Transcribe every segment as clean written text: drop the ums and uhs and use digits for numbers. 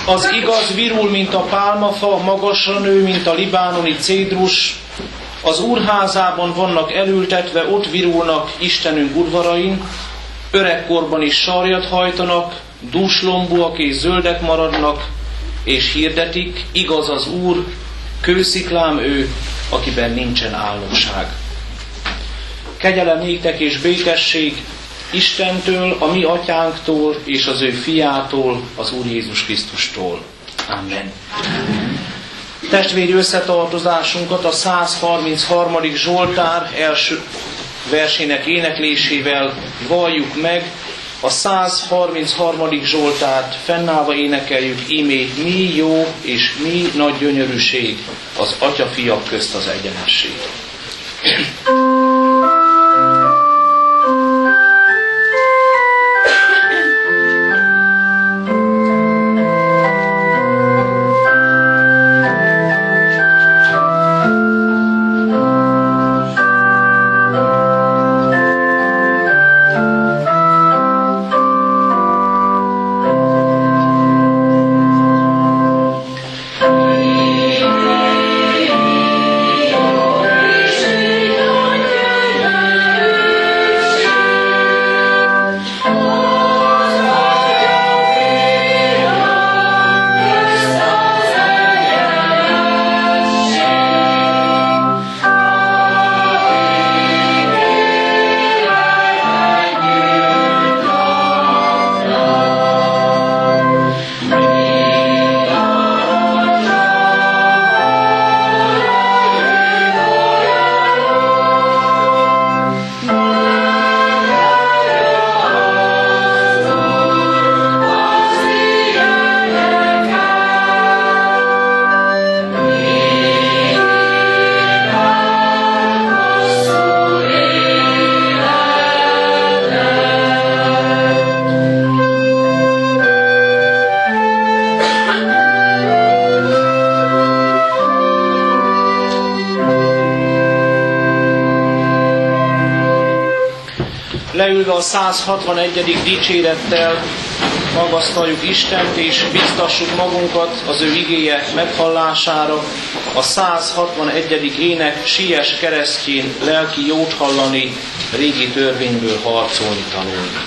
Az igaz virul, mint a pálmafa, magasra nő, mint a libánoni cédrus. Az Úrházában vannak elültetve, ott virulnak Istenünk udvarain. Öregkorban is sarjat hajtanak, dúslombúak és zöldek maradnak, és hirdetik, igaz az Úr, kősziklám ő, akiben nincsen álnokság. Kegyelem néktek és békesség Istentől, a mi atyánktól és az ő fiától, az Úr Jézus Krisztustól. Amen. Testvéri összetartozásunkat a 133. Zsoltár első versének éneklésével valljuk meg. A 133. Zsoltárt fennállva énekeljük, ímé mi jó és mi nagy gyönyörűség az atyafiak közt az egyenesség. Leülve a 161. dicsérettel magasztaljuk Istent, és biztassuk magunkat az ő igéje meghallására. A 161. ének Siess keresztjén lelki jót hallani, régi törvényből harcolni tanulni.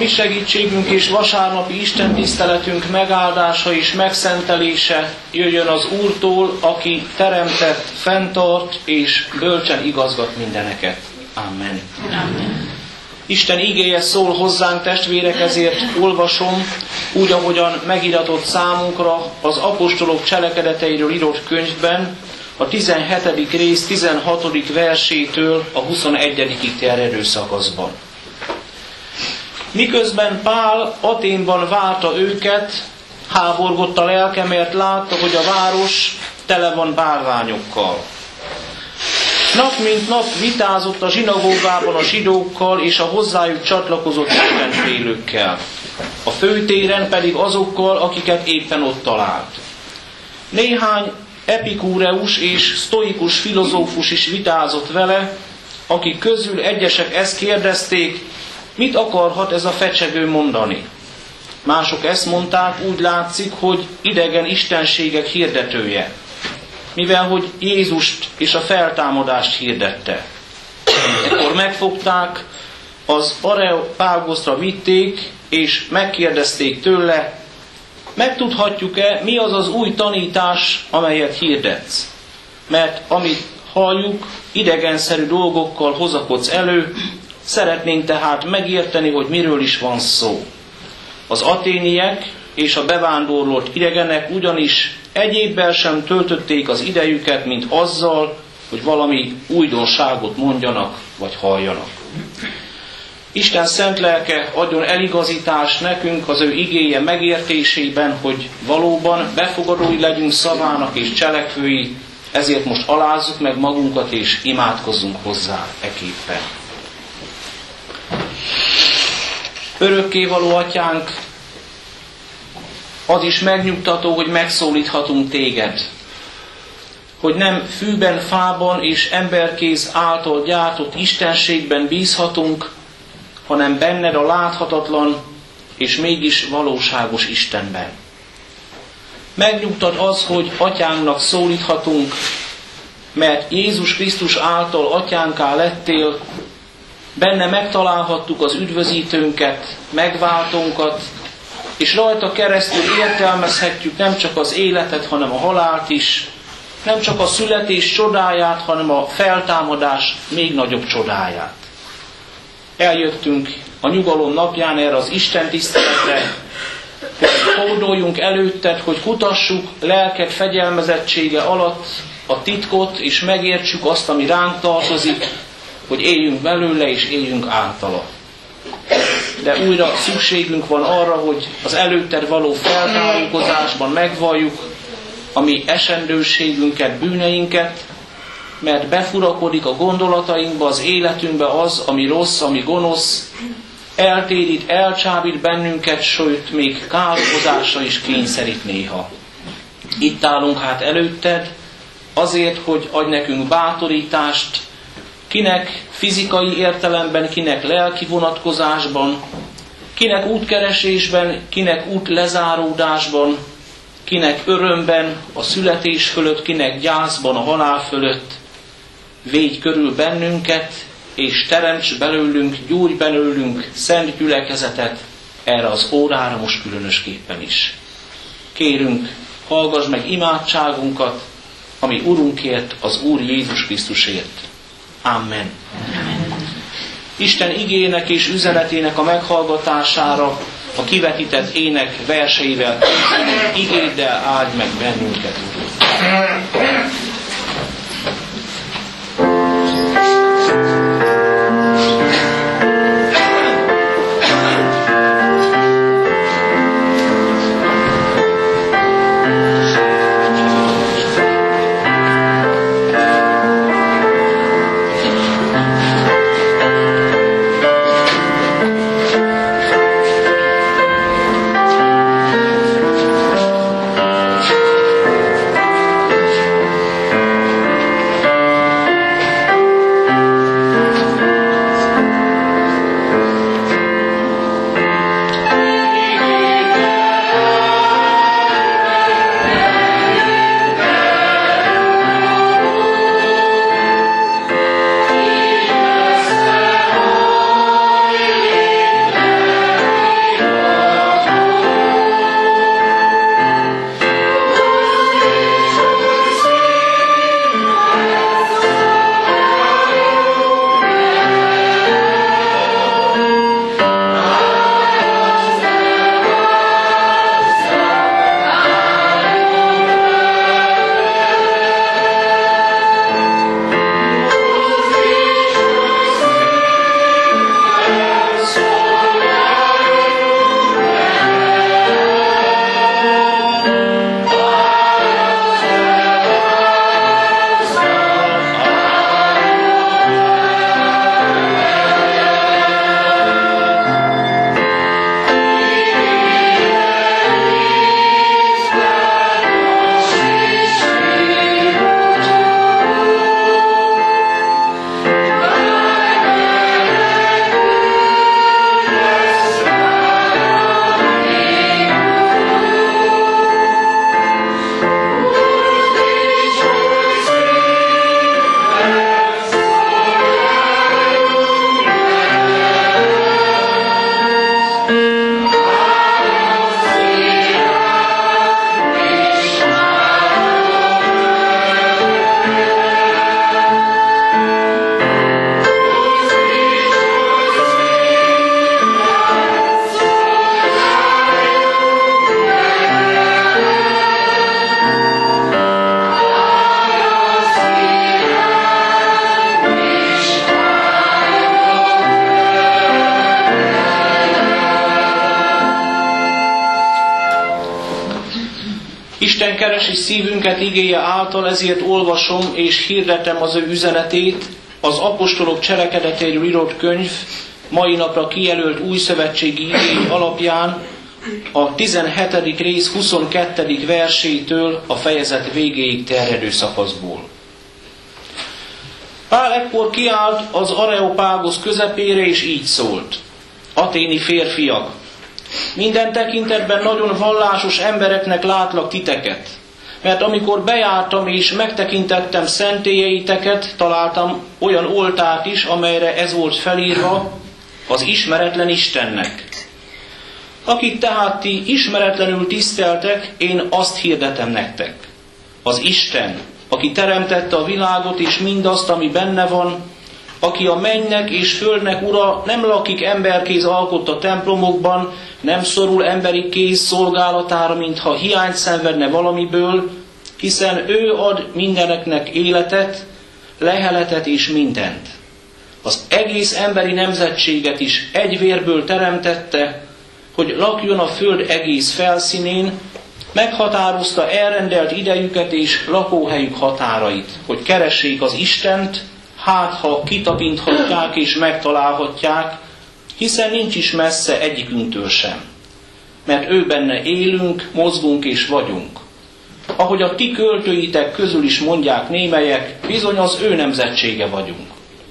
mi segítségünk és vasárnapi istentiszteletünk megáldása és megszentelése jöjjön az Úrtól, aki teremtett, fenntart és bölcsen igazgat mindeneket. Amen. Amen. Isten igéje szól hozzánk, testvérek, ezért olvasom, úgy, ahogyan megiratott számunkra az apostolok cselekedeteiről írott könyvben, a 17. rész 16. versétől a 21. terjedő szakaszban. Miközben Pál Athénban várta őket, háborgott a lelke, mert látta, hogy a város tele van bálványokkal. Nap mint nap vitázott a zsinagógában a zsidókkal és a hozzájuk csatlakozott istenfélőkkel, a főtéren pedig azokkal, akiket éppen ott talált. Néhány epikúreus és sztoikus filozófus is vitázott vele, akik közül egyesek ezt kérdezték, mit akarhat ez a fecsegő mondani? Mások ezt mondták, úgy látszik, hogy idegen istenségek hirdetője, mivel hogy Jézust és a feltámadást hirdette. Ekkor megfogták, az Areopágoszra vitték, és megkérdezték tőle, megtudhatjuk-e, mi az az új tanítás, amelyet hirdetsz? Mert amit halljuk, idegenszerű dolgokkal hozakodsz elő, szeretnénk tehát megérteni, hogy miről is van szó. Az athéniek és a bevándorlott idegenek ugyanis egyébbel sem töltötték az idejüket, mint azzal, hogy valami újdonságot mondjanak vagy halljanak. Isten szent lelke adjon eligazítást nekünk az ő igéje megértésében, hogy valóban befogadói legyünk szavának és cselekvői, ezért most alázzuk meg magunkat és imádkozzunk hozzá eképpen. Örökkévaló Atyánk, az is megnyugtató, hogy megszólíthatunk téged, hogy nem fűben, fában és emberkéz által gyártott istenségben bízhatunk, hanem benned a láthatatlan és mégis valóságos Istenben. Megnyugtat az, hogy Atyánknak szólíthatunk, mert Jézus Krisztus által Atyánká lettél, benne megtalálhattuk az üdvözítőnket, megváltónkat, és rajta keresztül értelmezhetjük nem csak az életet, hanem a halált is, nem csak a születés csodáját, hanem a feltámadás még nagyobb csodáját. Eljöttünk a nyugalom napján erre az Isten tiszteletre, hogy hódoljunk előtted, hogy kutassuk lelked fegyelmezettsége alatt a titkot, és megértsük azt, ami ránk tartozik, hogy éljünk belőle és éljünk általa. De újra szükségünk van arra, hogy az előtted való feltárulkozásban megvalljuk a mi esendőségünket, bűneinket, mert befurakodik a gondolatainkba, az életünkbe az, ami rossz, ami gonosz, eltérít, elcsábít bennünket, sőt, még kározásra is kényszerít néha. Itt állunk hát előtted, azért, hogy adj nekünk bátorítást, kinek fizikai értelemben, kinek lelki vonatkozásban, kinek útkeresésben, kinek útlezáródásban, kinek örömben, a születés fölött, kinek gyászban, a halál fölött. Védj körül bennünket, és teremts belőlünk, gyújts belőlünk szent gyülekezetet erre az órára most különösképpen is. Kérünk, hallgass meg imádságunkat, ami Urunkért, az Úr Jézus Krisztusért. Amen. Isten igének és üzenetének a meghallgatására a kivetített ének verseivel igéddel áldj meg bennünket. Isten keresi szívünket igéje által, ezért olvasom és hirdetem az ő üzenetét, az apostolok cselekedeteiről írott könyv mai napra kijelölt újszövetségi igény alapján a 17. rész 22. versétől a fejezet végéig terjedő szakaszból. Pál ekkor kiállt az Areopágosz közepére, és így szólt: Athéni férfiak, minden tekintetben nagyon vallásos embereknek látlak titeket, mert amikor bejártam és megtekintettem szentélyeiteket, találtam olyan oltárt is, amelyre ez volt felírva: az ismeretlen Istennek. Akit tehát ti ismeretlenül tiszteltek, én azt hirdetem nektek. Az Isten, aki teremtette a világot és mindazt, ami benne van, aki a mennynek és földnek ura, nem lakik emberkéz alkotta templomokban, nem szorul emberi kéz szolgálatára, mintha hiányt szenvedne valamiből, hiszen ő ad mindeneknek életet, leheletet és mindent. Az egész emberi nemzetséget is egy vérből teremtette, hogy lakjon a föld egész felszínén, meghatározta elrendelt idejüket és lakóhelyük határait, hogy keressék az Istent, hát ha kitapinthatják és megtalálhatják, hiszen nincs is messze egyikünktől sem. Mert ő benne élünk, mozgunk és vagyunk. Ahogy a ti költőitek közül is mondják némelyek, bizony az ő nemzetsége vagyunk.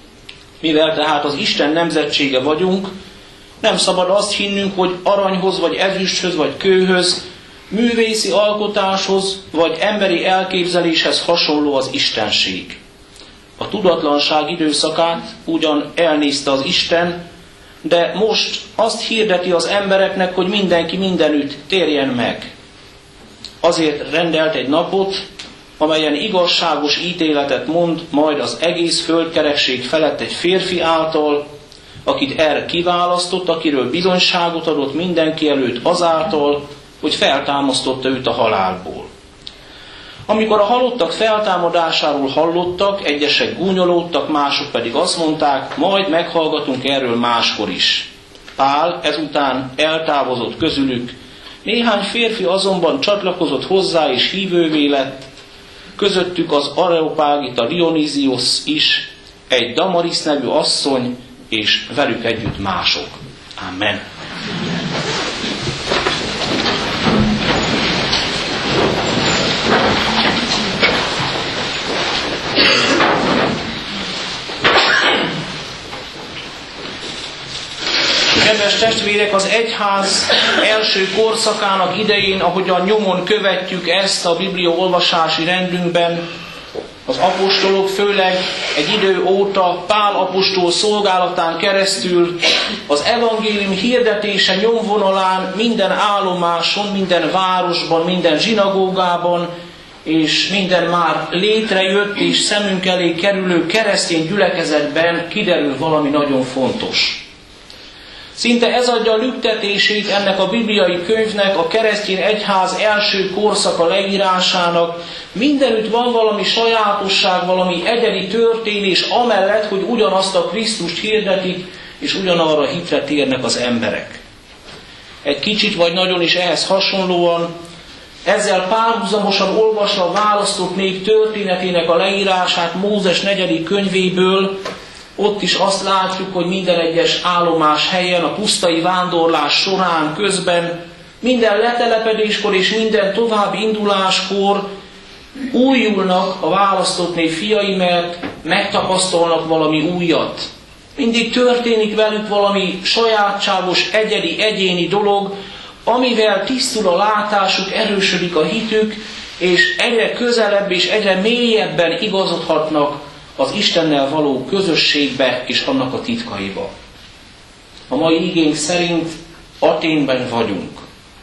Mivel tehát az Isten nemzetsége vagyunk, nem szabad azt hinnünk, hogy aranyhoz, vagy ezüsthöz, vagy kőhöz, művészi alkotáshoz, vagy emberi elképzeléshez hasonló az istenség. A tudatlanság időszakát ugyan elnézte az Isten, de most azt hirdeti az embereknek, hogy mindenki mindenütt térjen meg. Azért rendelt egy napot, amelyen igazságos ítéletet mond majd az egész földkerekség felett egy férfi által, akit erre kiválasztott, akiről bizonyságot adott mindenki előtt azáltal, hogy feltámasztotta őt a halálból. Amikor a halottak feltámadásáról hallottak, egyesek gúnyolódtak, mások pedig azt mondták, majd meghallgatunk erről máskor is. Pál ezután eltávozott közülük, néhány férfi azonban csatlakozott hozzá és hívővé lett, közöttük az Areopágita Dionýzios is, egy Damarisz nevű asszony, és velük együtt mások. Amen. Kedves testvérek, az egyház első korszakának idején, ahogyan nyomon követjük ezt a Biblia olvasási rendünkben, az apostolok főleg egy idő óta Pál apostol szolgálatán keresztül az evangélium hirdetése nyomvonalán minden állomáson, minden városban, minden zsinagógában és minden már létrejött és szemünk elé kerülő keresztény gyülekezetben kiderül valami nagyon fontos. Szinte ez adja a lüktetését ennek a bibliai könyvnek, a keresztény egyház első korszaka leírásának. Mindenütt van valami sajátosság, valami egyedi történés, amellett, hogy ugyanazt a Krisztust hirdetik, és ugyanarra hitre térnek az emberek. Egy kicsit vagy nagyon is ehhez hasonlóan, ezzel párhuzamosan olvasva választott nép történetének a leírását Mózes 4. könyvéből, ott is azt látjuk, hogy minden egyes állomás helyen, a pusztai vándorlás során, közben, minden letelepedéskor és minden tovább induláskor újulnak a választott nép fiai, mert megtapasztalnak valami újat. Mindig történik velük valami sajátságos, egyedi, egyéni dolog, amivel tisztul a látásuk, erősödik a hitük, és egyre közelebb és egyre mélyebben igazodhatnak az Istennel való közösségbe és annak a titkaiba. A mai igénk szerint Athénben vagyunk.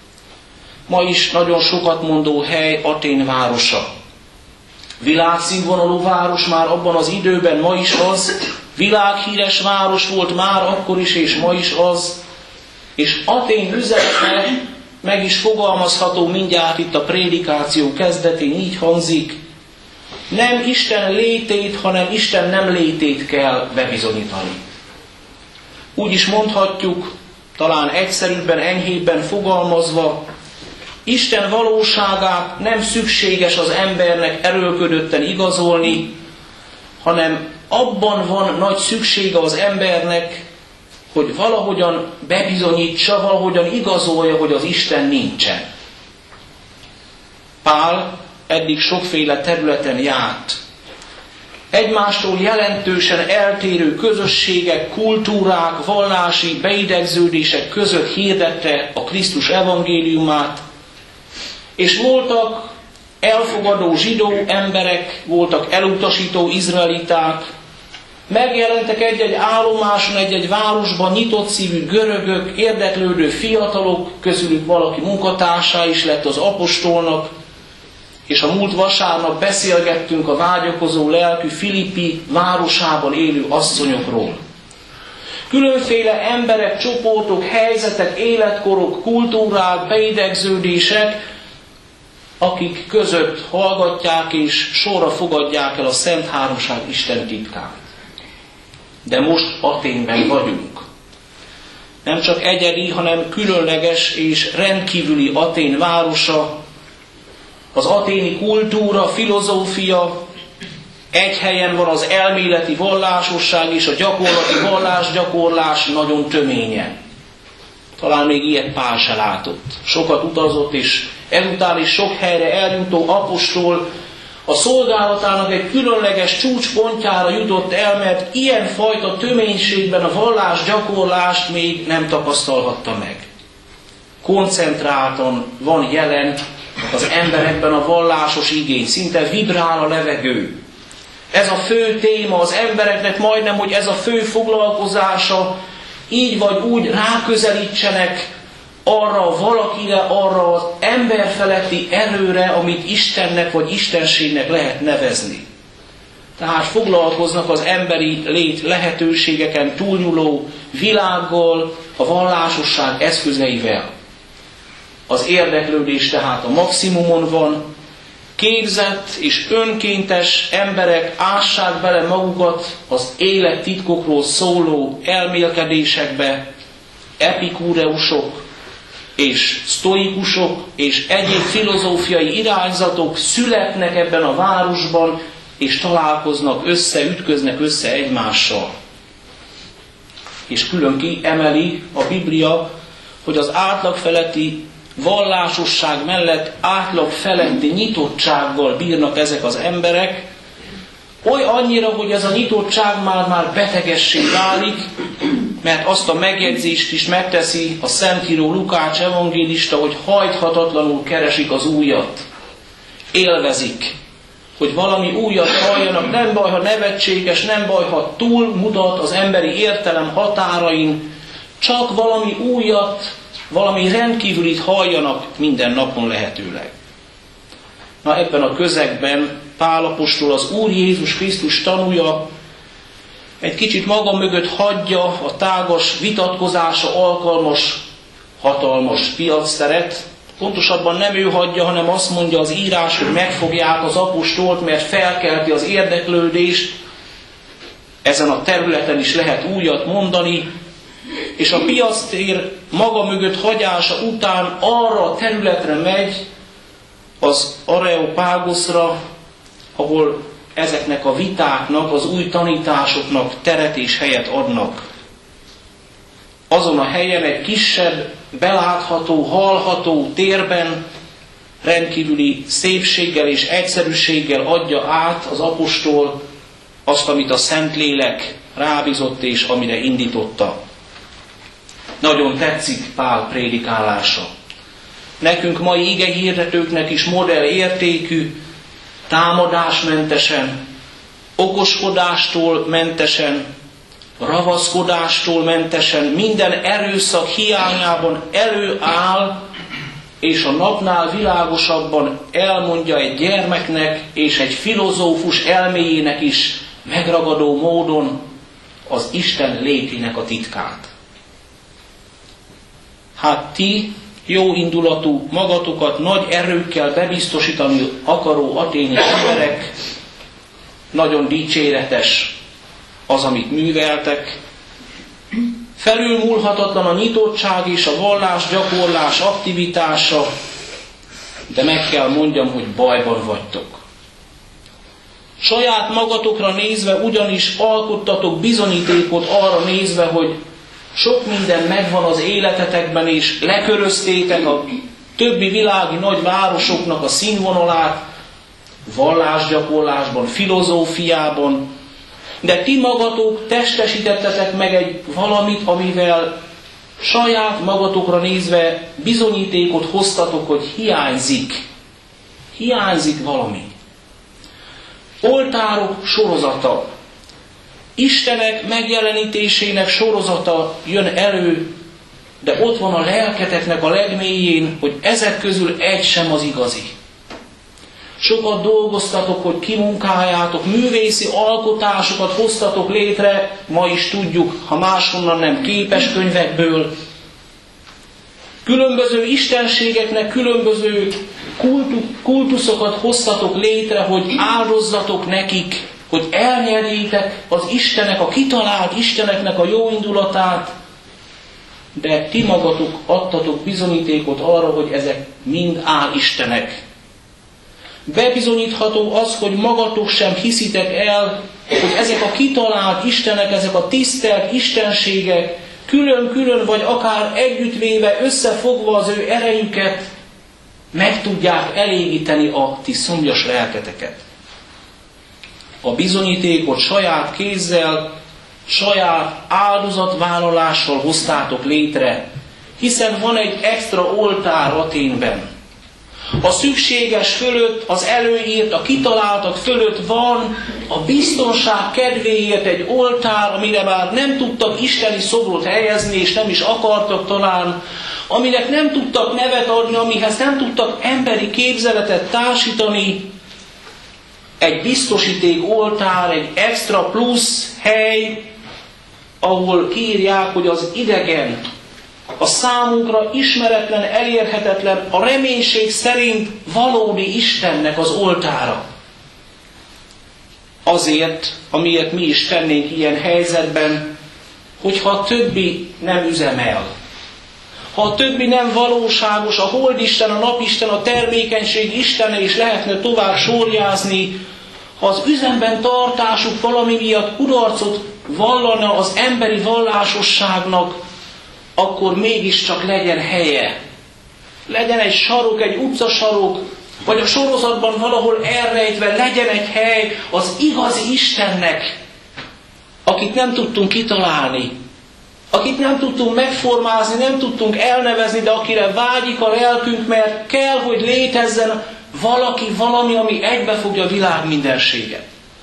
Ma is nagyon sokat mondó hely Athén városa. Világszínvonalú város már abban az időben, ma is az, világhíres város volt már akkor is és ma is az, és Athén üzenete meg is fogalmazható mindjárt itt a prédikáció kezdetén, így hangzik: nem Isten létét, hanem Isten nem létét kell bebizonyítani. Úgy is mondhatjuk, talán egyszerűbben, enyhébben fogalmazva, Isten valóságát nem szükséges az embernek erőlködötten igazolni, hanem abban van nagy szüksége az embernek, hogy valahogyan bebizonyítsa, valahogyan igazolja, hogy az Isten nincsen. Pál eddig sokféle területen járt. Egymástól jelentősen eltérő közösségek, kultúrák, vallási beidegződések között hirdette a Krisztus evangéliumát, és voltak elfogadó zsidó emberek, voltak elutasító izraeliták, megjelentek egy-egy állomáson, egy-egy városban nyitott szívű görögök, érdeklődő fiatalok, közülük valaki munkatársá is lett az apostolnak, és a múlt vasárnap beszélgettünk a vágyakozó lelkű Filippi városában élő asszonyokról. Különféle emberek, csoportok, helyzetek, életkorok, kultúrák, beidegződések, akik között hallgatják és sorra fogadják el a Szent Háromság Isten titkát. De most Athénben vagyunk. Nem csak egyedi, hanem különleges és rendkívüli Athén városa, az athéni kultúra, filozófia, egy helyen van az elméleti vallásosság és a gyakorlati vallásgyakorlás nagyon töményen. Talán még ilyet Pál se látott. Sokat utazott, és ezután is sok helyre eljutó apostol a szolgálatának egy különleges csúcspontjára jutott el, mert ilyenfajta töménységben a vallásgyakorlást még nem tapasztalhatta meg. Koncentráltan van jelen az emberekben a vallásos igény, szinte vibrál a levegő. Ez a fő téma az embereknek, majdnem, hogy ez a fő foglalkozása, így vagy úgy ráközelítsenek arra valakire, arra az emberfeletti erőre, amit Istennek vagy Istenségnek lehet nevezni. Tehát foglalkoznak az emberi lét lehetőségeken túlnyúló világgal, a vallásosság eszközeivel. Az érdeklődés tehát a maximumon van, képzett és önkéntes emberek ássák bele magukat az élet titkokról szóló elmélkedésekbe, epikúreusok és sztoikusok és egyéb filozófiai irányzatok születnek ebben a városban, és találkoznak össze, ütköznek össze egymással. És külön kiemeli a Biblia, hogy az átlag feletti vallásosság mellett átlag feletti nyitottsággal bírnak ezek az emberek, oly annyira, hogy ez a nyitottság már betegessé válik, mert azt a megjegyzést is megteszi a Szentíró Lukács evangélista, hogy hajthatatlanul keresik az újat. Élvezik, hogy valami újat halljanak, nem baj, ha nevetséges, nem baj, ha túlmutat az emberi értelem határain, csak valami újat, valami rendkívülit halljanak minden napon lehetőleg. Na, ebben a közegben Pál apostol, az Úr Jézus Krisztus tanúja, egy kicsit maga mögött hagyja a tágas vitatkozása alkalmas, hatalmas piacteret. Pontosabban nem ő hagyja, hanem azt mondja az írás, hogy megfogják az apostolt, mert felkelti az érdeklődést. Ezen a területen is lehet újat mondani, és a piactér maga mögött hagyása után arra a területre megy, az Areopágoszra, ahol ezeknek a vitáknak, az új tanításoknak teret és helyet adnak. Azon a helyen egy kisebb, belátható, hallható térben rendkívüli szépséggel és egyszerűséggel adja át az apostol azt, amit a Szentlélek rábízott és amire indította. Nagyon tetszik Pál prédikálása. Nekünk mai igehirdetőknek is modellértékű, támadásmentesen, okoskodástól mentesen, ravaszkodástól mentesen, minden erőszak hiányában előáll, és a napnál világosabban elmondja egy gyermeknek és egy filozófus elméjének is megragadó módon az Isten létének a titkát. Hát ti, jó indulatú, magatokat nagy erőkkel bebiztosítani akaró athéni emberek, nagyon dicséretes az, amit műveltek. Felülmúlhatatlan a nyitottság és a vallásgyakorlás aktivitása, de meg kell mondjam, hogy bajban vagytok. Saját magatokra nézve ugyanis alkottatok bizonyítékot arra nézve, hogy sok minden megvan az életetekben, és leköröztétek a többi világi nagy városoknak a színvonalát, vallásgyakorlásban, filozófiában, de ti magatok testesítettetek meg egy valamit, amivel saját magatokra nézve bizonyítékot hoztatok, hogy hiányzik valami. Oltárok sorozata, Istenek megjelenítésének sorozata jön elő, de ott van a lelketeknek a legmélyén, hogy ezek közül egy sem az igazi. Sokat dolgoztatok, hogy kimunkáljátok, művészi alkotásokat hoztatok létre, ma is tudjuk, ha máshonnan nem képes könyvekből. Különböző istenségeknek különböző kultuszokat hoztatok létre, hogy áldozzatok nekik, hogy elnyerjétek az Istenek, a kitalált Isteneknek a jó indulatát, de ti magatok adtatok bizonyítékot arra, hogy ezek mind álistenek. Bebizonyítható az, hogy magatok sem hiszitek el, hogy ezek a kitalált Istenek, ezek a tisztelt istenségek külön-külön vagy akár együttvéve, összefogva az ő erejüket meg tudják elégíteni a ti szomjas lelketeket. A bizonyítékot saját kézzel, saját áldozatvállalással hoztátok létre, hiszen van egy extra oltár Athénben. A szükséges fölött, az előírt, a kitaláltak fölött van a biztonság kedvéért egy oltár, amire már nem tudtak isteni szobrot helyezni, és nem is akartak talán, aminek nem tudtak nevet adni, amihez nem tudtak emberi képzeletet társítani. Egy biztosíték oltár, egy extra plusz hely, ahol kiírják, hogy az idegen, a számunkra ismeretlen, elérhetetlen, a reménység szerint valódi Istennek az oltára. Azért, amiért mi is tennénk ilyen helyzetben, hogyha a többi nem üzemel. Ha a többi nem valóságos, a holdisten, a napisten, a termékenység istene is lehetne tovább sorjázni, ha az üzemben tartásuk valami miatt kudarcot vallana az emberi vallásosságnak, akkor mégiscsak legyen helye. Legyen egy sarok, egy utcasarok, vagy a sorozatban valahol elrejtve legyen egy hely az igazi Istennek, akit nem tudtunk kitalálni, akit nem tudtunk megformázni, nem tudtunk elnevezni, de akire vágyik a lelkünk, mert kell, hogy létezzen valaki, valami, ami egybefogja a világ mindenséget.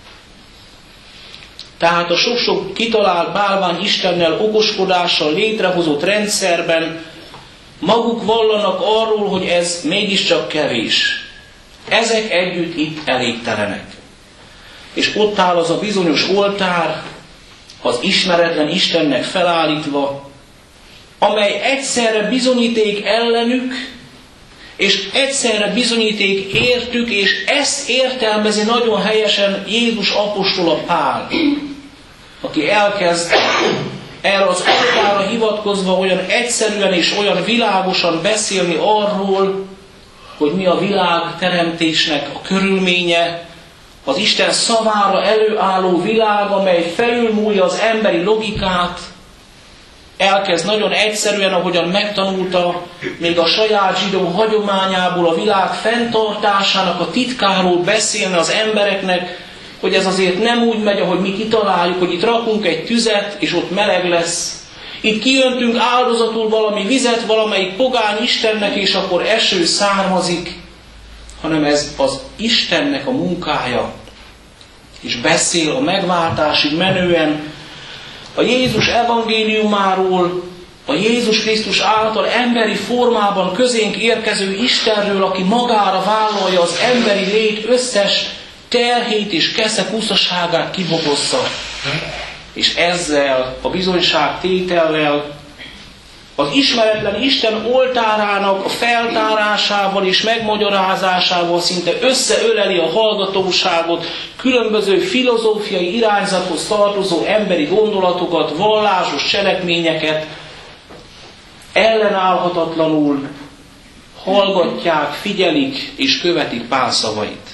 Tehát a sok-sok kitalált bálvány Istennel, okoskodással létrehozott rendszerben maguk vallanak arról, hogy ez mégiscsak kevés. Ezek együtt itt elégtelenek. És ott áll az a bizonyos oltár, az ismeretlen Istennek felállítva, amely egyszerre bizonyíték ellenük, és egyszerre bizonyíték értük, és ezt értelmezi nagyon helyesen Jézus apostola Pál, aki elkezd erre az oltárra hivatkozva olyan egyszerűen és olyan világosan beszélni arról, hogy mi a világ teremtésnek a körülménye, az Isten szavára előálló világ, amely felülmúlja az emberi logikát, elkezd nagyon egyszerűen, ahogyan megtanulta, még a saját zsidó hagyományából a világ fenntartásának a titkáról beszélni az embereknek, hogy ez azért nem úgy megy, ahogy mi kitaláljuk, hogy itt rakunk egy tüzet, és ott meleg lesz. Itt kiöntünk áldozatul valami vizet valamelyik pogány istennek, és akkor eső származik, hanem ez az Istennek a munkája. És beszél a megváltásig menően a Jézus evangéliumáról, a Jézus Krisztus által emberi formában közénk érkező Istenről, aki magára vállalja az emberi lét összes terhét és keszepuszaságát kibogozza. És ezzel a bizonyságtétellel, az ismeretlen Isten oltárának a feltárásával és megmagyarázásával szinte összeöleli a hallgatóságot, különböző filozófiai irányzathoz tartozó emberi gondolatokat, vallásos cselekményeket ellenállhatatlanul hallgatják, figyelik és követik Pál szavait.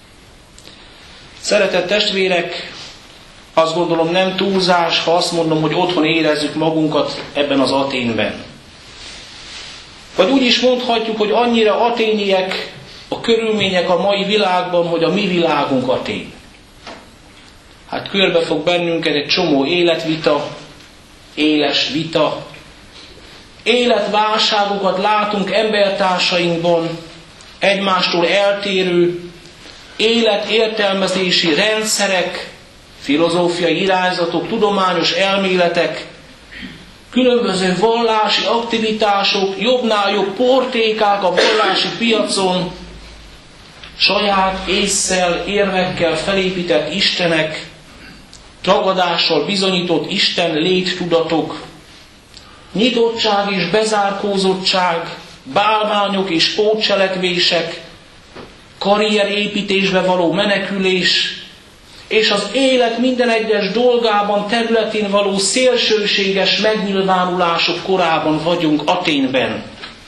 Szeretett testvérek, azt gondolom nem túlzás, ha azt mondom, hogy otthon érezzük magunkat ebben az Athénben. Vagy úgy is mondhatjuk, hogy annyira aténiek a körülmények a mai világban, hogy a mi világunk Athén. Hát körbe fog bennünket egy csomó életvita, éles vita, életválságokat látunk embertársainkban, egymástól eltérő életértelmezési rendszerek, filozófiai irányzatok, tudományos elméletek, különböző vallási aktivitások, jobbnál jobb portékák a vallási piacon, saját ésszel, érvekkel felépített istenek, tagadással bizonyított Isten léttudatok, nyitottság és bezárkózottság, bálványok és pótcselekvések, karrierépítésbe való menekülés, és az élet minden egyes dolgában, területén való szélsőséges megnyilvánulások korában vagyunk Athénben.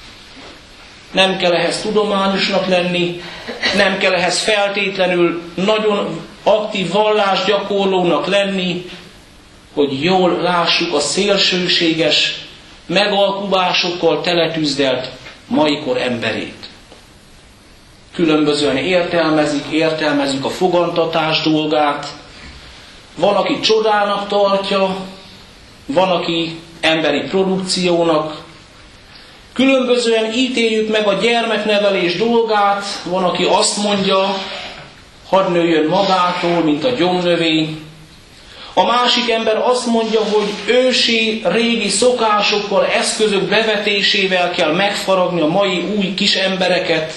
Nem kell ehhez tudományosnak lenni, nem kell ehhez feltétlenül nagyon aktív vallásgyakorlónak lenni, hogy jól lássuk a szélsőséges, megalkuvásokkal teletűzdelt maikor emberét. Különbözően értelmezik a fogantatás dolgát. Van, aki csodának tartja, van, aki emberi produkciónak. Különbözően ítéljük meg a gyermeknevelés dolgát, van, aki azt mondja, hadd nőjön magától, mint a gyomnövény. A másik ember azt mondja, hogy ősi, régi szokásokkal, eszközök bevetésével kell megfaragni a mai új kis embereket.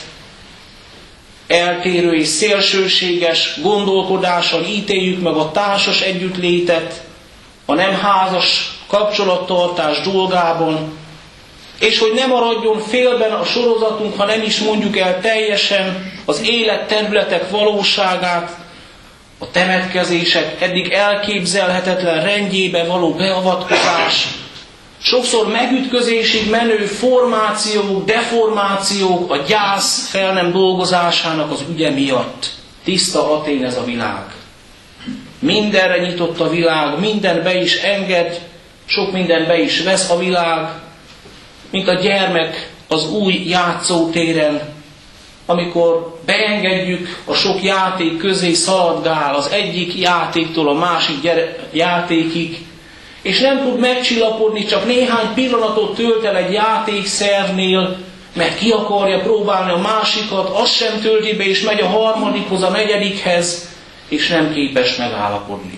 Eltérő és szélsőséges gondolkodással ítéljük meg a társas együttlétet, a nem házas kapcsolattartás dolgában, és hogy ne maradjon félben a sorozatunk, ha nem is mondjuk el teljesen az életterületek valóságát, a temetkezések eddig elképzelhetetlen rendjébe való beavatkozás, sokszor megütközésig menő formációk, deformációk, a gyász fel nem dolgozásának az ügye miatt. Tiszta Athén ez a világ. Mindenre nyitott a világ, minden be is enged, sok minden be is vesz a világ, mint a gyermek az új játszótéren, amikor beengedjük a sok játék közé, szaladgál az egyik játéktól a másik játékig, és nem tud megcsillapodni, csak néhány pillanatot tölt el egy játékszervnél, mert ki akarja próbálni a másikat, azt sem tölti be, és megy a harmadikhoz, a negyedikhez, és nem képes megállapodni.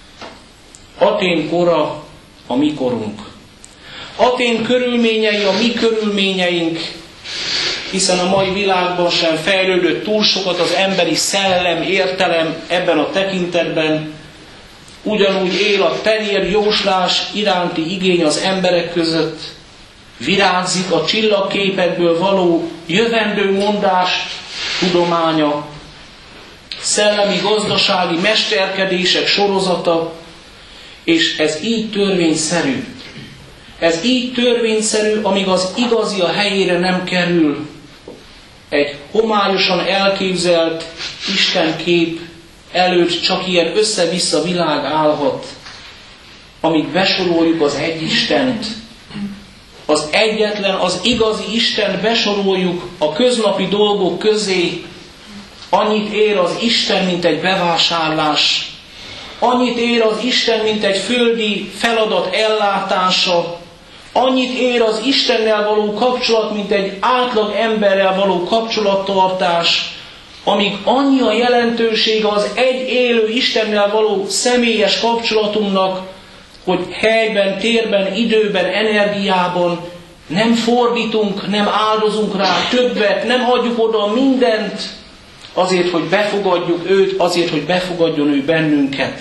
Athén kora a mi korunk. Athén körülményei a mi körülményeink, hiszen a mai világban sem fejlődött túl sokat az emberi szellem, értelem ebben a tekintetben. Ugyanúgy él a tenérjóslás iránti igény az emberek között, virágzik a csillagképekből való jövendőmondás tudománya, szellemi gazdasági mesterkedések sorozata, és ez így törvényszerű. Ez így törvényszerű, amíg az igazi a helyére nem kerül. Egy homályosan elképzelt istenkép előtt csak ilyen össze-vissza világ állhat, amíg besoroljuk az egy Istent, az egyetlen, az igazi Istent besoroljuk a köznapi dolgok közé. Annyit ér az Isten, mint egy bevásárlás, annyit ér az Isten, mint egy földi feladat ellátása, annyit ér az Istennel való kapcsolat, mint egy átlag emberrel való kapcsolattartás, amíg annyi a jelentősége az egy élő Istennel való személyes kapcsolatunknak, hogy helyben, térben, időben, energiában nem fordítunk, nem áldozunk rá többet, nem adjuk oda mindent azért, hogy befogadjuk őt, azért, hogy befogadjon ő bennünket.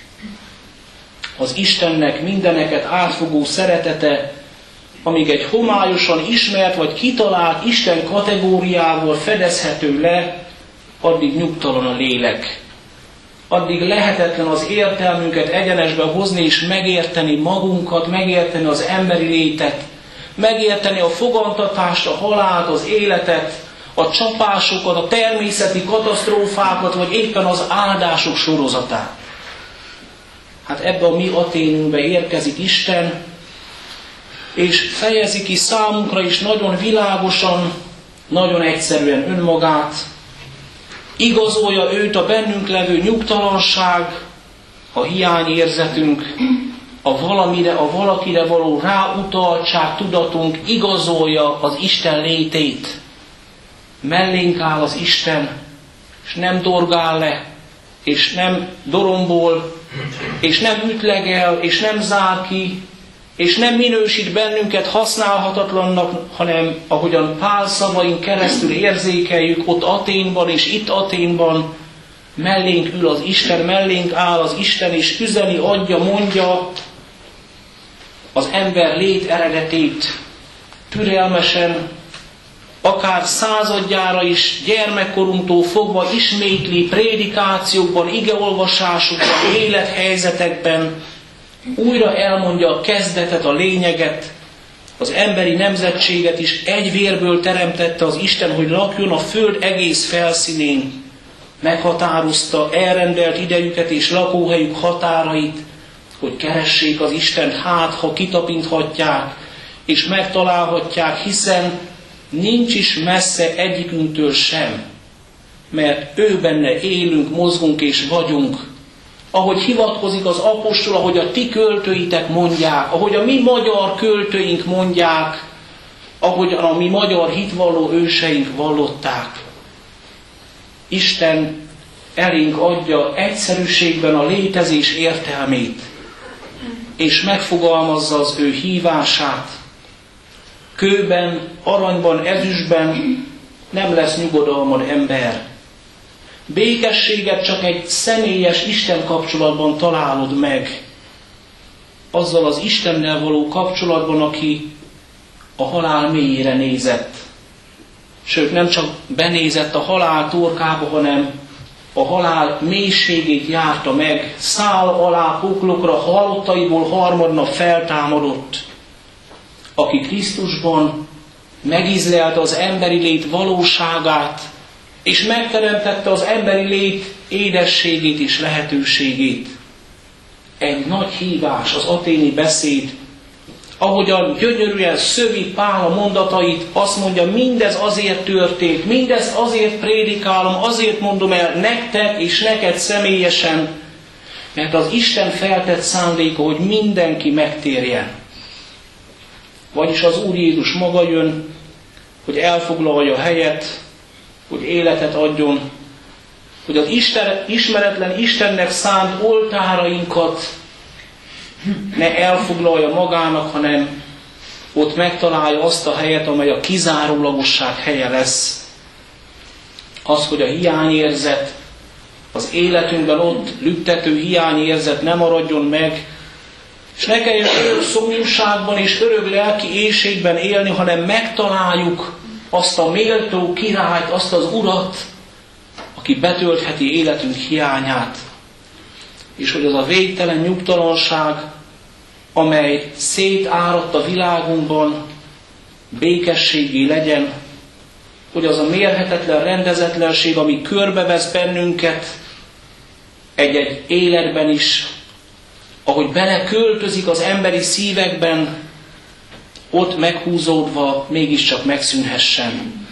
Az Istennek mindeneket átfogó szeretete, amíg egy homályosan ismert vagy kitalált Isten kategóriával fedezhető le, addig nyugtalan a lélek. Addig lehetetlen az értelmünket egyenesbe hozni és megérteni magunkat, megérteni az emberi létet, megérteni a fogantatást, a halált, az életet, a csapásokat, a természeti katasztrófákat, vagy éppen az áldások sorozatát. Hát ebbe a mi Athénunkbe érkezik Isten, és fejezi ki számunkra is nagyon világosan, nagyon egyszerűen önmagát, igazolja őt a bennünk levő nyugtalanság, a hiányérzetünk, a valamire, a valakire való ráutaltság tudatunk igazolja az Isten létét. Mellénk áll az Isten, és nem dorgál le, és nem dorombol, és nem ütlegel, és nem zár ki, és nem minősít bennünket használhatatlannak, hanem ahogyan Pál szavain keresztül érzékeljük, ott Athénban és itt Athénban, mellénk ül az Isten, mellénk áll az Isten, és üzeni, adja, mondja az ember lét eredetét türelmesen, akár századjára is, gyermekkorunktól fogva ismétli prédikációkban, igeolvasásokban, élethelyzetekben, újra elmondja a kezdetet, a lényeget, az emberi nemzetséget is egy vérből teremtette az Isten, hogy lakjon a föld egész felszínén. Meghatározta, elrendelt idejüket és lakóhelyük határait, hogy keressék az Istent, hát ha kitapinthatják és megtalálhatják, hiszen nincs is messze egyikünktől sem, mert ő benne élünk, mozgunk és vagyunk. Ahogy hivatkozik az apostol, ahogy a ti költőitek mondják, ahogy a mi magyar költőink mondják, ahogy a mi magyar hitvalló őseink vallották. Isten elénk adja egyszerűségben a létezés értelmét, és megfogalmazza az ő hívását. Kőben, aranyban, ezüstben nem lesz nyugodalmad, ember. Békességet csak egy személyes Isten kapcsolatban találod meg. Azzal az Istennel való kapcsolatban, aki a halál mélyére nézett. Sőt, nem csak benézett a halál torkába, hanem a halál mélységét járta meg, szál alá poklokra, halottaiból harmadnap feltámadott, aki Krisztusban megízlelte az emberi lét valóságát, és megteremtette az emberi lét édességét és lehetőségét. Egy nagy hívás az athéni beszéd, ahogyan gyönyörűen szövi Pál a mondatait, azt mondja, mindez azért történt, mindezt azért prédikálom, azért mondom el nektek és neked személyesen, mert az Isten feltett szándéka, hogy mindenki megtérjen. Vagyis az Úr Jézus maga jön, hogy elfoglalja a helyet, hogy életet adjon, hogy az ismeretlen Istennek szánt oltárainkat ne elfoglalja magának, hanem ott megtalálja azt a helyet, amely a kizárólagosság helye lesz. Az, hogy a hiányérzet, az életünkben ott lüktető hiányérzet ne maradjon meg, és ne kelljen örök szomjúságban és örök lelki éhségben élni, hanem megtaláljuk azt a méltó királyt, azt az Urat, aki betöltheti életünk hiányát. És hogy az a végtelen nyugtalanság, amely szétáradt a világunkban, békességé legyen, hogy az a mérhetetlen rendezetlenség, ami körbevesz bennünket egy-egy életben is, ahogy beleköltözik az emberi szívekben, ott meghúzódva mégiscsak megszűnhessen.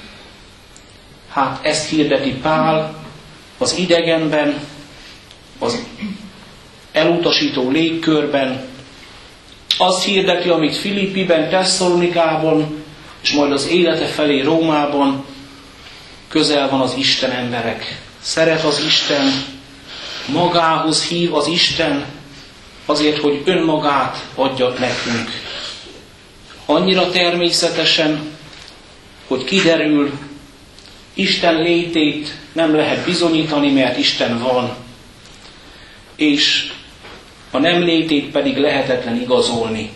Hát ezt hirdeti Pál az idegenben, az elutasító légkörben, azt hirdeti, amit Filippiben, Tesszalonikában, és majd az élete felé Rómában, közel van az Isten emberek. Szeret az Isten, magához hív az Isten, azért, hogy önmagát adja nekünk. Annyira természetesen, hogy kiderül, Isten létét nem lehet bizonyítani, mert Isten van, és a nem létét pedig lehetetlen igazolni.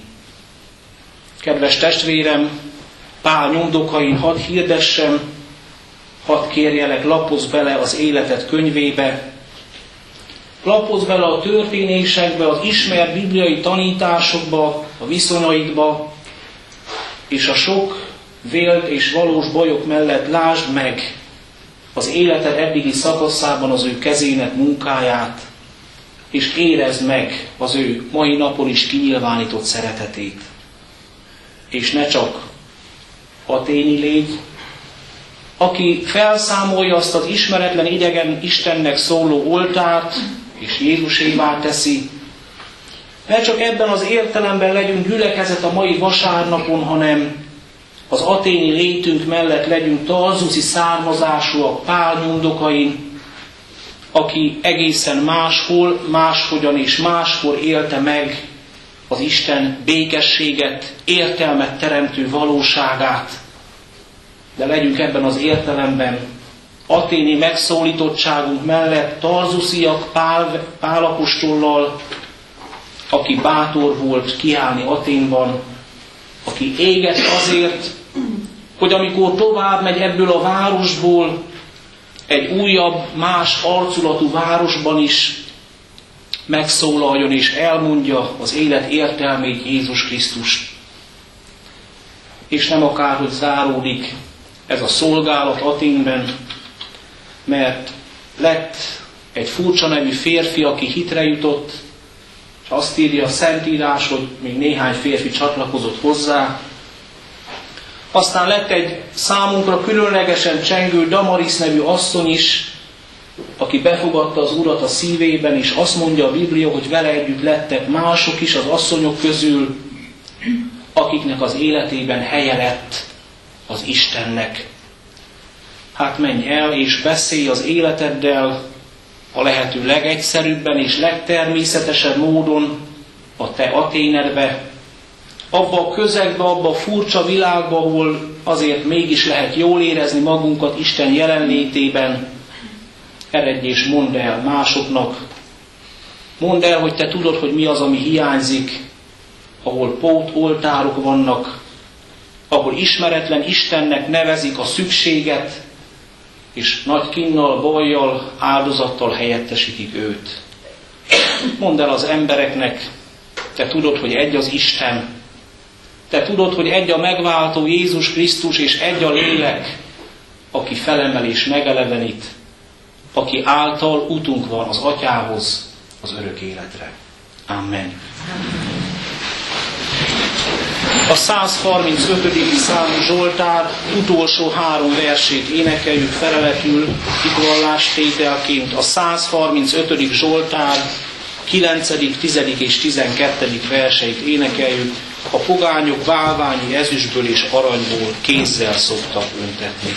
Kedves testvérem, Pál nyomdokain hadd hirdessem, hadd kérjelek, lapozz bele az életed könyvébe, lapozz bele a történésekbe, az ismert bibliai tanításokba, a viszonyaidba, és a sok vélt és valós bajok mellett lásd meg az életed eddigi szakaszában az ő kezének munkáját, és érezd meg az ő mai napon is kinyilvánított szeretetét. És ne csak aténi légy, aki felszámolja azt az ismeretlen idegen Istennek szóló oltárt, és Jézusévá teszi. Ne csak ebben az értelemben legyünk gyülekezet a mai vasárnapon, hanem az aténi létünk mellett legyünk tarzuszi származásúak Pál nyomdokain, aki egészen máshol, máshogyan és máskor élte meg az Isten békességet, értelmet teremtő valóságát. De legyünk ebben az értelemben aténi megszólítottságunk mellett tarzusziak Pál apostollal, aki bátor volt kiállni Aténban, aki égett azért, hogy amikor tovább megy ebből a városból, egy újabb, más arculatú városban is megszólaljon és elmondja az élet értelmét, Jézus Krisztust. És nem akárhogy záródik ez a szolgálat Aténben, mert lett egy furcsa nevű férfi, aki hitre jutott, és azt írja a Szentírás, hogy még néhány férfi csatlakozott hozzá. Aztán lett egy számunkra különlegesen csengő Damaris nevű asszony is, aki befogadta az Urat a szívében, és azt mondja a Biblia, hogy vele együtt lettek mások is az asszonyok közül, akiknek az életében helye lett az Istennek. Hát menj el és beszélj az életeddel a lehető legegyszerűbben és legtermészetesebb módon a te Aténedbe, abba a közegbe, abba a furcsa világba, ahol azért mégis lehet jól érezni magunkat Isten jelenlétében. Eredj és mondd el másoknak. Mondd el, hogy te tudod, hogy mi az, ami hiányzik, ahol pótoltárok vannak, ahol ismeretlen Istennek nevezik a szükséget, és nagy kinnal, bajjal, áldozattal helyettesítik őt. Mondd el az embereknek, te tudod, hogy egy az Isten, te tudod, hogy egy a megváltó Jézus Krisztus, és egy a lélek, aki felemel és megelevenít, aki által utunk van az Atyához, az örök életre. Amen. A 135. számú Zsoltár utolsó 3 versét énekeljük feleletül hitvallástételként. A 135. Zsoltár 9., 10. és 12. verseit énekeljük. A pogányok bálványi ezüstből és aranyból kézzel szoktak öntetni.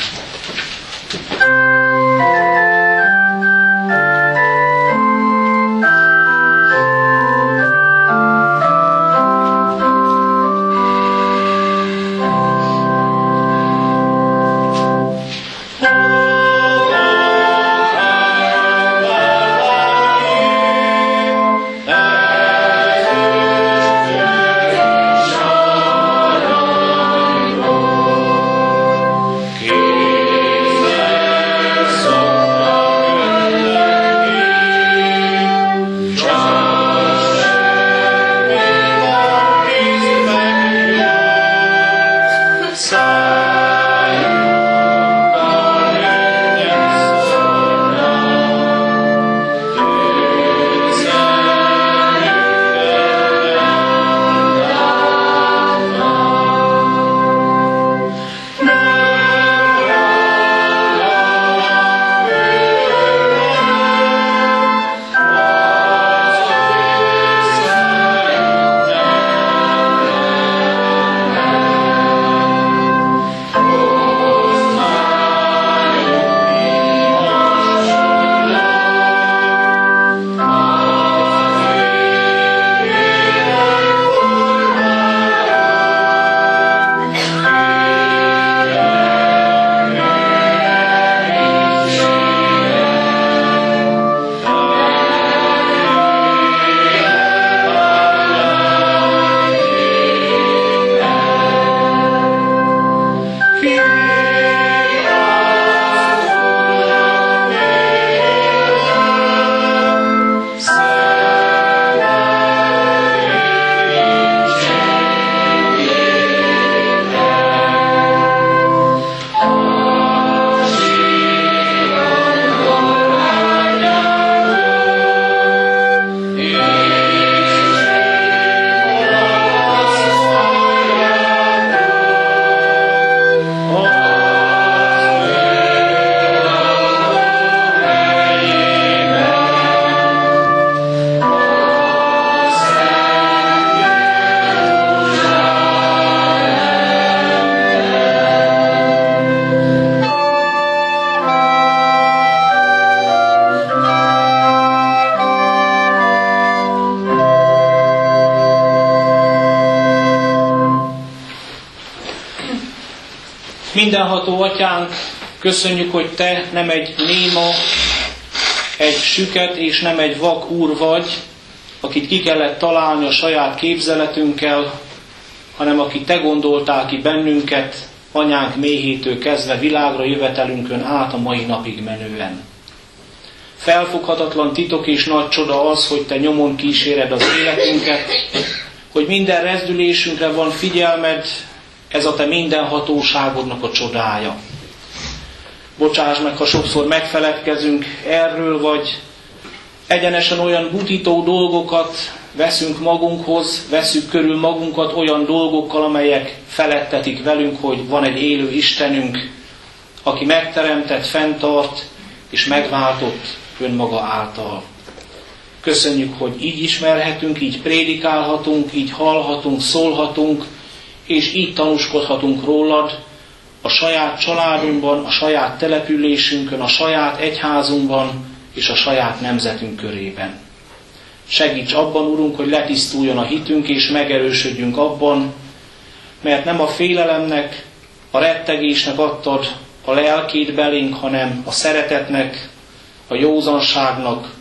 Mindenható Atyánk, köszönjük, hogy Te nem egy néma, egy süket és nem egy vak úr vagy, akit ki kellett találni a saját képzeletünkkel, hanem aki Te gondoltál ki bennünket, anyánk méhétől kezdve világra jövetelünkön át a mai napig menően. Felfoghatatlan titok és nagy csoda az, hogy Te nyomon kíséred az életünket, hogy minden rezdülésünkre van figyelmed, ez a Te mindenhatóságodnak a csodája. Bocsáss meg, ha sokszor megfeledkezünk erről, vagy egyenesen olyan butító dolgokat veszünk magunkhoz, veszünk körül magunkat olyan dolgokkal, amelyek feledtetik velünk, hogy van egy élő Istenünk, aki megteremtett, fenntart és megváltott önmaga által. Köszönjük, hogy így ismerhetünk, így prédikálhatunk, így hallhatunk, szólhatunk, és így tanúskodhatunk rólad a saját családunkban, a saját településünkön, a saját egyházunkban és a saját nemzetünk körében. Segíts abban, Urunk, hogy letisztuljon a hitünk és megerősödjünk abban, mert nem a félelemnek, a rettegésnek adtad a lelkét belénk, hanem a szeretetnek, a józanságnak,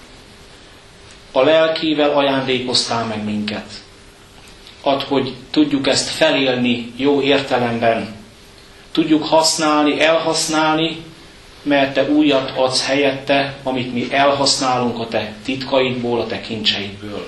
a lelkével ajándékoztál meg minket. Add, hogy tudjuk ezt felélni jó értelemben. Tudjuk használni, elhasználni, mert Te újat adsz helyette, amit mi elhasználunk a Te titkaidból, a Te kincseidből.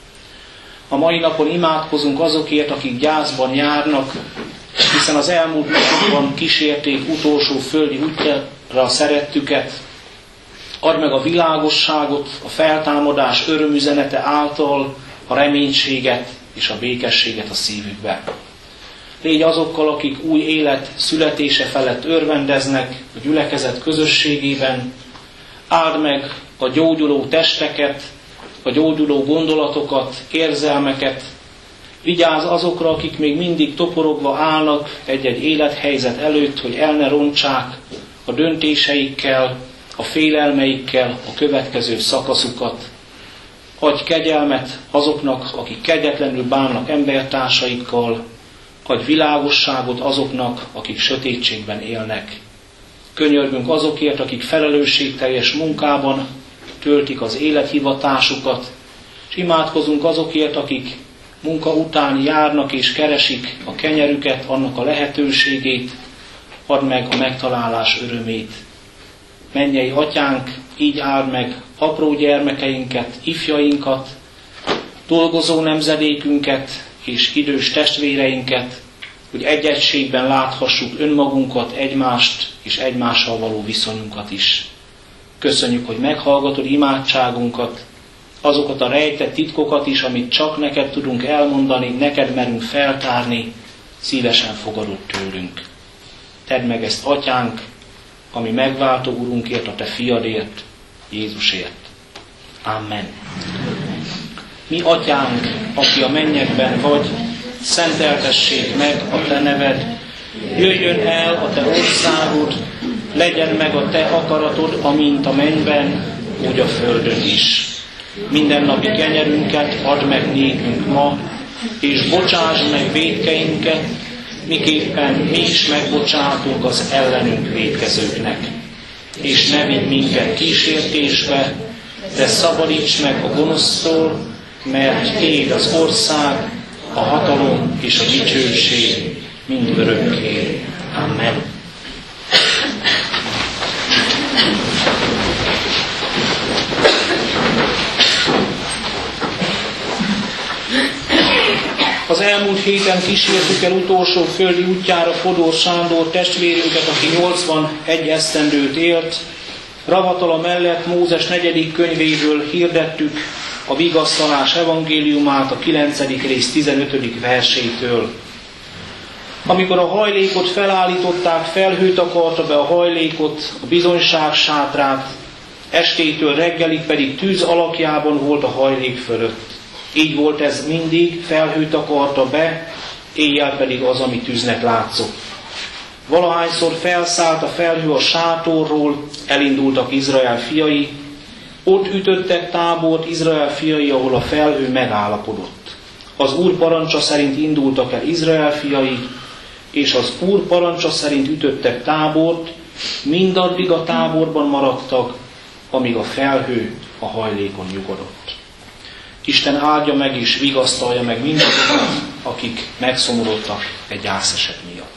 A mai napon imádkozunk azokért, akik gyászban járnak, hiszen az elmúlt napokban kísérték utolsó földi útjára a szerettüket. Add meg a világosságot, a feltámadás örömüzenete által, a reménységet és a békességet a szívükbe. Légy azokkal, akik új élet születése felett örvendeznek a gyülekezet közösségében. Áld meg a gyógyuló testeket, a gyógyuló gondolatokat, érzelmeket. Vigyázz azokra, akik még mindig toporogva állnak egy-egy élethelyzet előtt, hogy el ne rontsák a döntéseikkel, a félelmeikkel a következő szakaszukat. Adj kegyelmet azoknak, akik kegyetlenül bánnak embertársaikkal, adj világosságot azoknak, akik sötétségben élnek. Könyörgünk azokért, akik felelősségteljes munkában töltik az élethivatásukat, és imádkozunk azokért, akik munka után járnak és keresik a kenyerüket, annak a lehetőségét, add meg a megtalálás örömét. Mennyei Atyánk, így áld meg apró gyermekeinket, ifjainkat, dolgozó nemzedékünket és idős testvéreinket, hogy egy egységben láthassuk önmagunkat, egymást és egymással való viszonyunkat is. Köszönjük, hogy meghallgatod imádságunkat, azokat a rejtett titkokat is, amit csak neked tudunk elmondani, neked merünk feltárni, szívesen fogadod tőlünk. Tedd meg ezt, Atyánk, ami megváltó Urunkért, a Te fiadért, Jézusért. Amen. Mi Atyánk, aki a mennyekben vagy, szenteltessék meg a Te neved, jöjjön el a Te országod, legyen meg a Te akaratod, amint a mennyben, úgy a földön is. Mindennapi kenyerünket add meg nékünk ma, és bocsásd meg vétkeinket, miképpen mi is megbocsátunk az ellenünk vétkezőknek. És ne vigy minket kísértésbe, de szabadíts meg a gonosztól, mert Téd az ország, a hatalom és a dicsőség mind örökké. Amen. Az elmúlt héten kísértük el utolsó földi útjára Fodor Sándor testvérünket, aki 81 esztendőt élt. Ravatala mellett Mózes 4. könyvéből hirdettük a vigasztalás evangéliumát a 9. rész 15. versétől. Amikor a hajlékot felállították, felhő takarta be a hajlékot, a bizonyság sátrát, estétől reggelig pedig tűz alakjában volt a hajlék fölött. Így volt ez mindig, felhő takarta be, éjjel pedig az, ami tűznek látszott. Valahányszor felszállt a felhő a sátorról, elindultak Izrael fiai, ott ütöttek tábort Izrael fiai, ahol a felhő megállapodott. Az Úr parancsa szerint indultak el Izrael fiai, és az Úr parancsa szerint ütöttek tábort, mindaddig a táborban maradtak, amíg a felhő a hajlékon nyugodott. Isten áldja meg és vigasztalja meg mindazokat, akik megszomorodtak egy gyászeset miatt.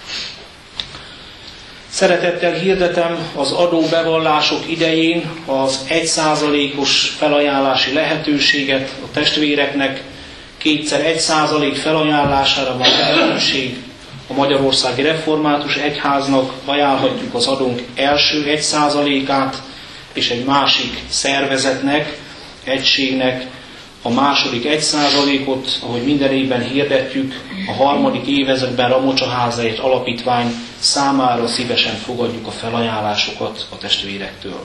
Szeretettel hirdetem az adóbevallások idején az 1%-os felajánlási lehetőséget a testvéreknek. Kétszer 1% felajánlására van lehetőség. A Magyarországi Református Egyháznak ajánlhatjuk az adónk első 1%-át, és egy másik szervezetnek, egységnek a második 1%-ot, ahogy minden évben hirdetjük, a harmadik évezetben Ramocsaháza egy alapítvány számára szívesen fogadjuk a felajánlásokat a testvérektől.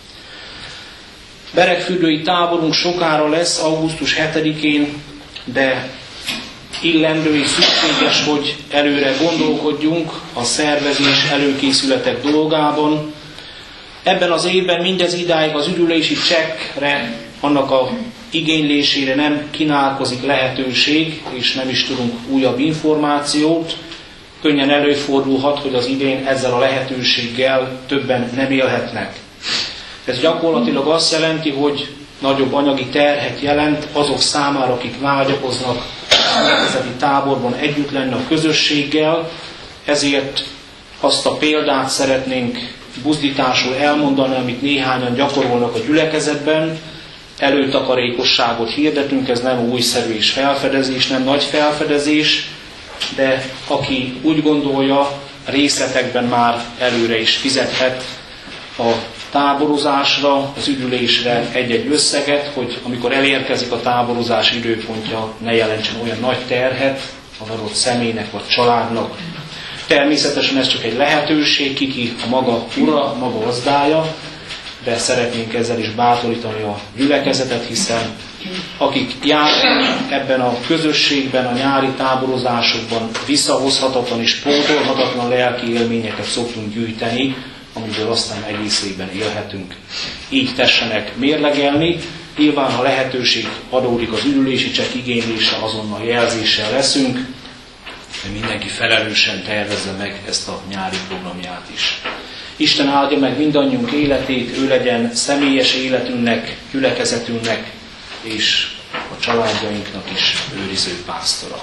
Beregfürdői táborunk sokára lesz, augusztus 7-én, de illendő és szükséges, hogy előre gondolkodjunk a szervezés előkészületek dolgában. Ebben az évben mindez idáig az üdülési csekkre, annak a igénylésére nem kínálkozik lehetőség, és nem is tudunk újabb információt. Könnyen előfordulhat, hogy az idén ezzel a lehetőséggel többen nem élhetnek. Ez gyakorlatilag azt jelenti, hogy nagyobb anyagi terhet jelent azok számára, akik vágyakoznak a gyülekezeti táborban együtt lenni a közösséggel, ezért azt a példát szeretnénk buzdításul elmondani, amit néhányan gyakorolnak a gyülekezetben. Előtakarékosságot hirdetünk, ez nem újszerű és felfedezés, nem nagy felfedezés, de aki úgy gondolja, részletekben már előre is fizethet a táborozásra, az üdülésre egy-egy összeget, hogy amikor elérkezik a táborozás időpontja, ne jelentsen olyan nagy terhet az adott személynek vagy családnak. Természetesen ez csak egy lehetőség, ki a maga ura, maga gazdája, de szeretnénk ezzel is bátorítani a gyülekezetet, hiszen akik járnak ebben a közösségben, a nyári táborozásokban visszahozhatatlan és pótolhatatlan lelki élményeket szoktunk gyűjteni, amiből aztán egész évben élhetünk. Így tessenek mérlegelni. Nyilván, ha lehetőség adódik az üdülési csekk igénylésre, azonnal jelzéssel leszünk, de mindenki felelősen tervezze meg ezt a nyári programját is. Isten áldja meg mindannyiunk életét, ő legyen személyes életünknek, gyülekezetünknek és a családjainknak is őriző pásztora.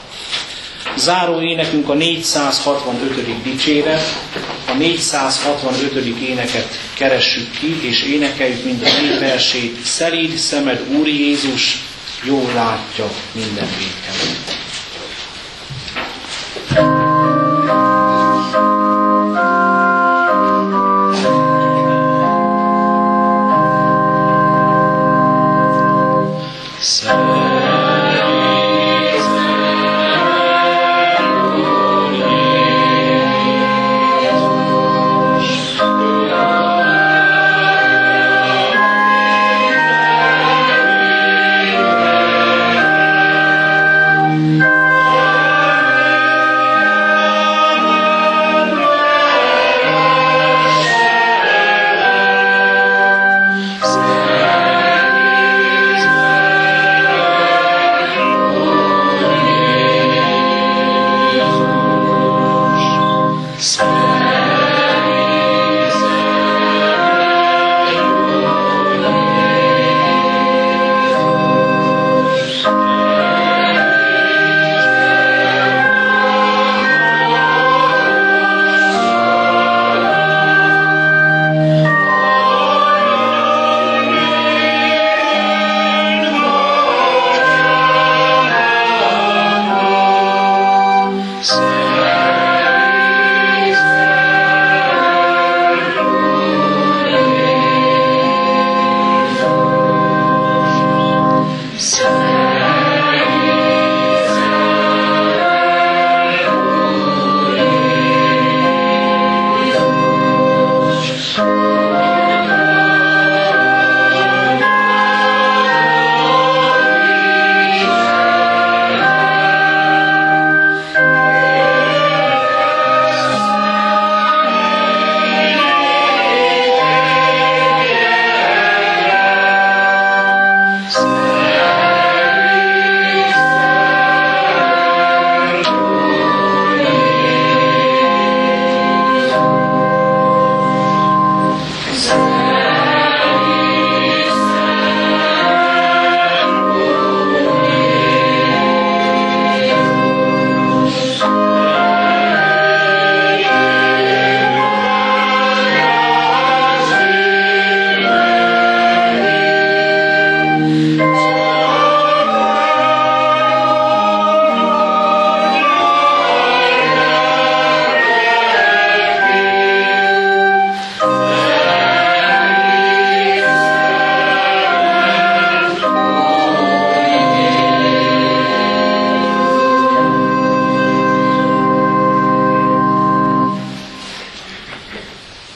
Záró énekünk a 465. dicséret. A 465. éneket keressük ki, és énekeljük mind a 4 versét. Szelíd szemed, Úr Jézus, jól látja minden vétkemet.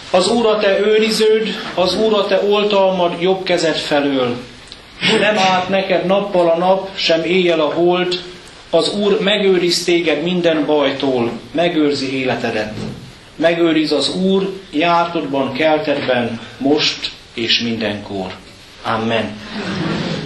Az Úr a te őriződ, az Úr a te oltalmad jobb kezed felől. Nem árt neked nappal a nap, sem éjjel a hold, az Úr megőriz téged minden bajtól, megőrzi életedet. Megőriz az Úr jártodban, keltedben, most és mindenkor. Amen.